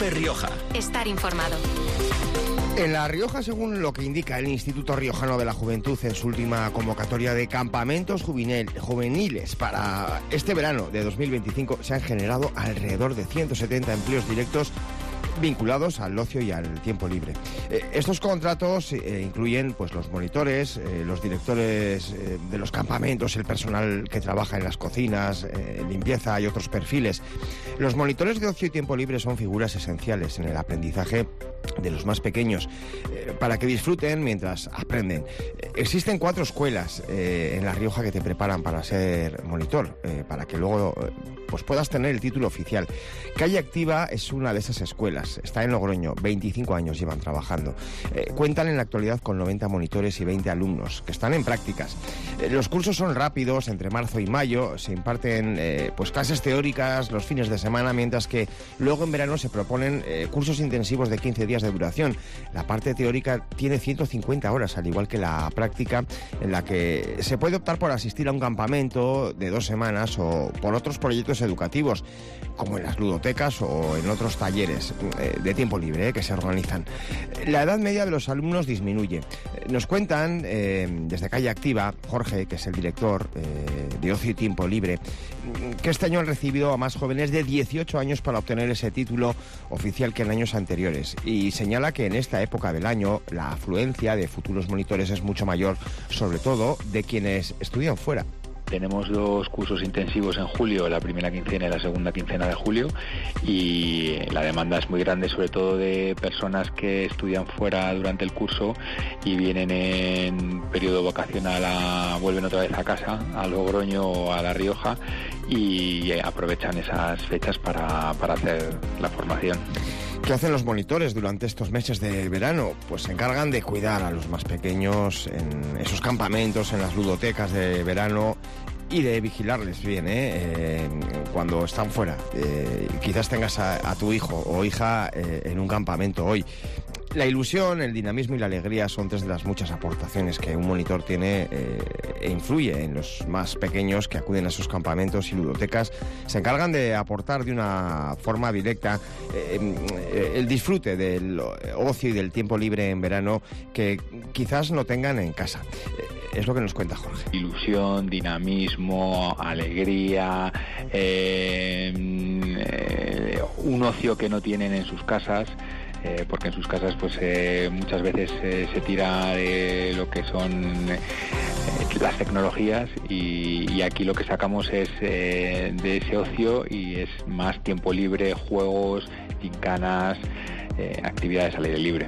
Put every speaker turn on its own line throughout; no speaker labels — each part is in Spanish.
COPE Rioja.
Estar informado.
En La Rioja, según lo que indica el Instituto Riojano de la Juventud en su última convocatoria de campamentos juveniles para este verano de 2025, se han generado alrededor de 170 empleos directos vinculados al ocio y al tiempo libre. Estos contratos incluyen pues los monitores, los directores de los campamentos, el personal que trabaja en las cocinas, limpieza y otros perfiles. Los monitores de ocio y tiempo libre son figuras esenciales en el aprendizaje de los más pequeños, para que disfruten mientras aprenden. Existen 4 escuelas en La Rioja que te preparan para ser monitor, para que luego pues puedas tener el título oficial. Calle Activa es una de esas escuelas, está en Logroño, 25 años llevan trabajando. Cuentan en la actualidad con 90 monitores y 20 alumnos que están en prácticas. Los cursos son rápidos, entre marzo y mayo, se imparten pues clases teóricas los fines de semana, mientras que luego en verano se proponen cursos intensivos de 15 días de duración. La parte teórica tiene 150 horas, al igual que la práctica, en la que se puede optar por asistir a un campamento de 2 semanas o por otros proyectos educativos, como en las ludotecas o en otros talleres de tiempo libre que se organizan. La edad media de los alumnos disminuye. Nos cuentan desde Calle Activa, Jorge, que es el director de Ocio y Tiempo Libre, que este año han recibido a más jóvenes de 18 años para obtener ese título oficial que en años anteriores, y señala que en esta época del año la afluencia de futuros monitores es mucho mayor, sobre todo de quienes estudian fuera.
Tenemos 2 cursos intensivos en julio, la primera quincena y la segunda quincena de julio, y la demanda es muy grande, sobre todo de personas que estudian fuera durante el curso y vienen en periodo vacacional, vuelven otra vez a casa, a Logroño o a La Rioja, y aprovechan esas fechas para hacer la formación.
¿Qué hacen los monitores durante estos meses de verano? Pues se encargan de cuidar a los más pequeños en esos campamentos, en las ludotecas de verano, y de vigilarles bien cuando están fuera. Quizás tengas a tu hijo o hija en un campamento hoy. La ilusión, el dinamismo y la alegría son 3 de las muchas aportaciones que un monitor tiene e influye en los más pequeños que acuden a esos campamentos y ludotecas. Se encargan de aportar de una forma directa el disfrute del ocio y del tiempo libre en verano que quizás no tengan en casa. Es lo que nos cuenta Jorge.
Ilusión, dinamismo, alegría, un ocio que no tienen en sus casas. Porque en sus casas pues muchas veces se tira de lo que son las tecnologías, y aquí lo que sacamos es de ese ocio, y es más tiempo libre, juegos, gincanas, actividades al aire libre.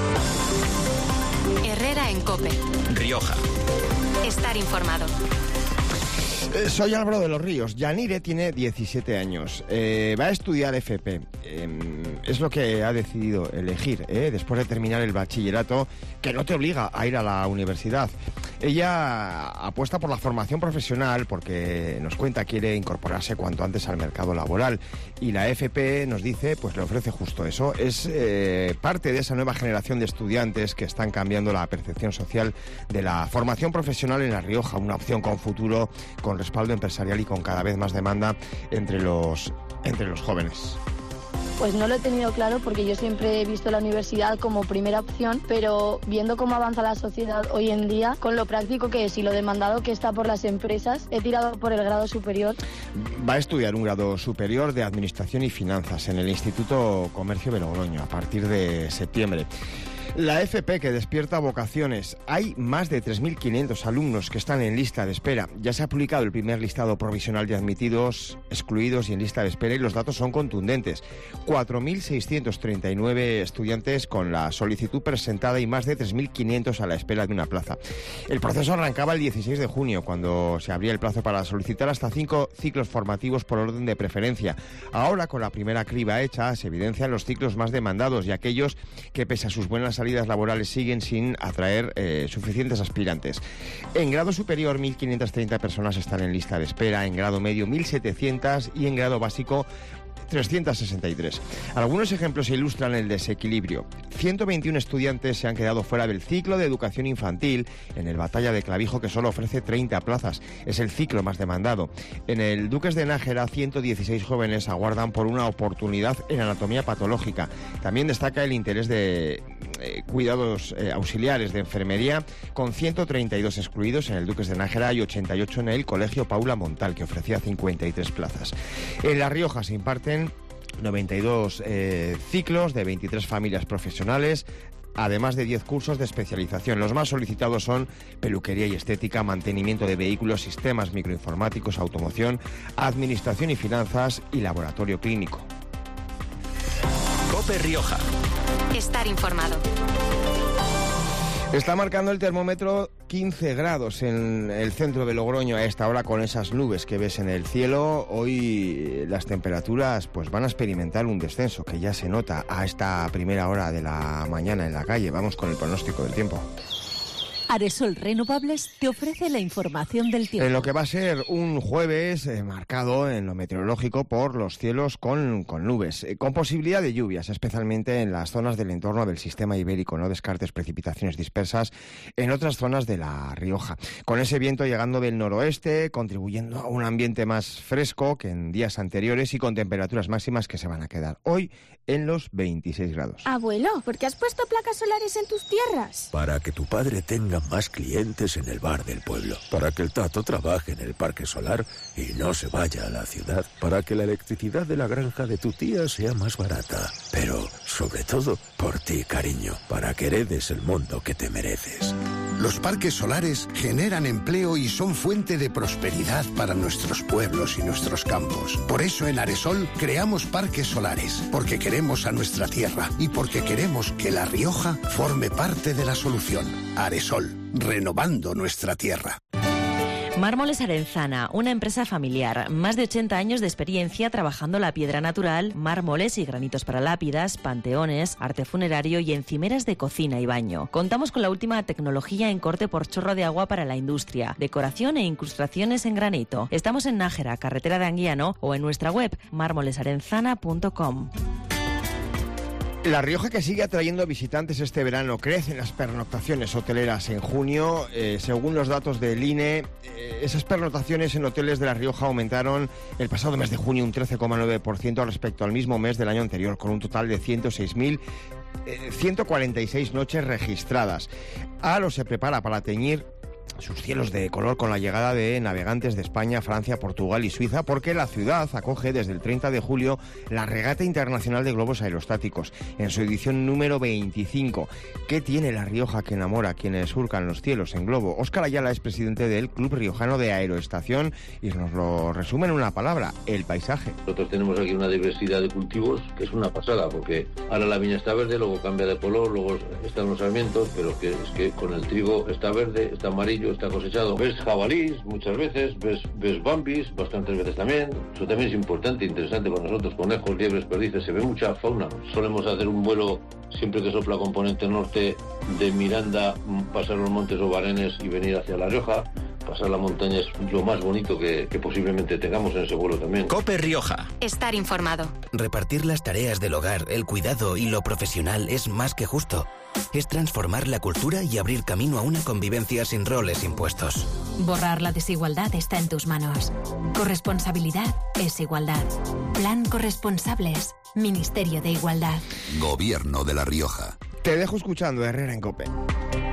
Herrera en COPE
Rioja.
Estar informado.
Soy Álvaro de los Ríos. Yanire tiene 17 años. Va a estudiar FP. Es lo que ha decidido elegir, después de terminar el bachillerato, que no te obliga a ir a la universidad. Ella apuesta por la formación profesional porque, nos cuenta, quiere incorporarse cuanto antes al mercado laboral. Y la FP, nos dice, pues le ofrece justo eso. Es parte de esa nueva generación de estudiantes que están cambiando la percepción social de la formación profesional en La Rioja. Una opción con futuro, con respaldo empresarial y con cada vez más demanda entre los jóvenes.
Pues no lo he tenido claro, porque yo siempre he visto la universidad como primera opción, pero viendo cómo avanza la sociedad hoy en día, con lo práctico que es y lo demandado que está por las empresas, he tirado por el grado superior.
Va a estudiar un grado superior de Administración y Finanzas en el Instituto Comercio de Logroño a partir de septiembre. La FP, que despierta vocaciones. Hay más de 3.500 alumnos que están en lista de espera. Ya se ha publicado el primer listado provisional de admitidos, excluidos y en lista de espera, y los datos son contundentes. 4.639 estudiantes con la solicitud presentada y más de 3.500 a la espera de una plaza. El proceso arrancaba el 16 de junio, cuando se abría el plazo para solicitar hasta 5 ciclos formativos por orden de preferencia. Ahora, con la primera criba hecha, se evidencian los ciclos más demandados y aquellos que, pese a sus buenas salidas laborales, siguen sin atraer suficientes aspirantes. En grado superior, 1.530 personas están en lista de espera, en grado medio 1.700 y en grado básico 363. Algunos ejemplos ilustran el desequilibrio. 121 estudiantes se han quedado fuera del ciclo de educación infantil en el Batalla de Clavijo, que solo ofrece 30 plazas. Es el ciclo más demandado. En el Duques de Nájera, 116 jóvenes aguardan por una oportunidad en anatomía patológica. También destaca el interés de cuidados auxiliares de enfermería, con 132 excluidos en el Duques de Nájera y 88 en el Colegio Paula Montal, que ofrecía 53 plazas. En La Rioja se imparten 92 ciclos de 23 familias profesionales, además de 10 cursos de especialización. Los más solicitados son peluquería y estética, mantenimiento de vehículos, sistemas microinformáticos, automoción, administración y finanzas y laboratorio clínico.
COPE Rioja.
Estar informado.
Está marcando el termómetro 15 grados en el centro de Logroño a esta hora, con esas nubes que ves en el cielo. Hoy las temperaturas pues van a experimentar un descenso que ya se nota a esta primera hora de la mañana en la calle. Vamos con el pronóstico del tiempo.
Aresol Renovables te ofrece la información del tiempo.
En lo que va a ser un jueves marcado en lo meteorológico por los cielos con nubes, con posibilidad de lluvias, especialmente en las zonas del entorno del sistema ibérico. No descartes precipitaciones dispersas en otras zonas de La Rioja. Con ese viento llegando del noroeste, contribuyendo a un ambiente más fresco que en días anteriores y con temperaturas máximas que se van a quedar hoy en los 26 grados.
Abuelo, ¿por qué has puesto placas solares en tus tierras?
Para que tu padre tenga más clientes en el bar del pueblo. Para que el Tato trabaje en el parque solar y no se vaya a la ciudad. Para que la electricidad de la granja de tu tía sea más barata. Pero, sobre todo, por ti, cariño. Para que heredes el mundo que te mereces.
Los parques solares generan empleo y son fuente de prosperidad para nuestros pueblos y nuestros campos. Por eso en Aresol creamos parques solares, porque queremos a nuestra tierra y porque queremos que La Rioja forme parte de la solución. Aresol, renovando nuestra tierra.
Mármoles Arenzana, una empresa familiar, más de 80 años de experiencia trabajando la piedra natural, mármoles y granitos para lápidas, panteones, arte funerario y encimeras de cocina y baño. Contamos con la última tecnología en corte por chorro de agua para la industria, decoración e incrustaciones en granito. Estamos en Nájera, carretera de Anguiano, o en nuestra web mármolesarenzana.com.
La Rioja, que sigue atrayendo visitantes este verano. Crecen las pernoctaciones hoteleras en junio. Según los datos del INE, esas pernoctaciones en hoteles de La Rioja aumentaron el pasado mes de junio un 13,9% respecto al mismo mes del año anterior, con un total de 106.146 noches registradas. Aro se prepara para teñir sus cielos de color con la llegada de navegantes de España, Francia, Portugal y Suiza, porque la ciudad acoge desde el 30 de julio la Regata Internacional de Globos Aerostáticos, en su edición número 25. ¿Qué tiene La Rioja que enamora a quienes surcan los cielos en globo? Óscar Ayala es presidente del Club Riojano de Aeroestación y nos lo resume en una palabra: el paisaje.
Nosotros tenemos aquí una diversidad de cultivos que es una pasada, porque ahora la viña está verde, luego cambia de color, luego están los sarmientos, pero es que con el trigo está verde, está amarillo, está cosechado. Ves jabalís muchas veces, ves bambis bastantes veces también. Eso también es importante, interesante para nosotros. Conejos, liebres, perdices, se ve mucha fauna. Solemos hacer un vuelo siempre que sopla componente norte de Miranda, pasar los montes Obarenes y venir hacia La Rioja. Pasar la montaña es lo más bonito que posiblemente tengamos en ese vuelo también.
COPE Rioja.
Estar informado.
Repartir las tareas del hogar, el cuidado y lo profesional es más que justo. Es transformar la cultura y abrir camino a una convivencia sin roles impuestos.
Borrar la desigualdad está en tus manos. Corresponsabilidad es igualdad. Plan Corresponsables. Ministerio de Igualdad.
Gobierno de La Rioja.
Te dejo escuchando Herrera en COPE.